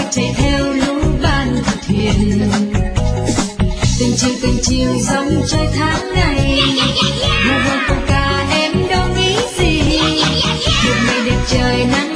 chạy theo lũ ban thuyền. Từng chiều dòng trôi tháng ngày, mùa câu ca em đâu nghĩ gì. Một ngày đẹp trời nắng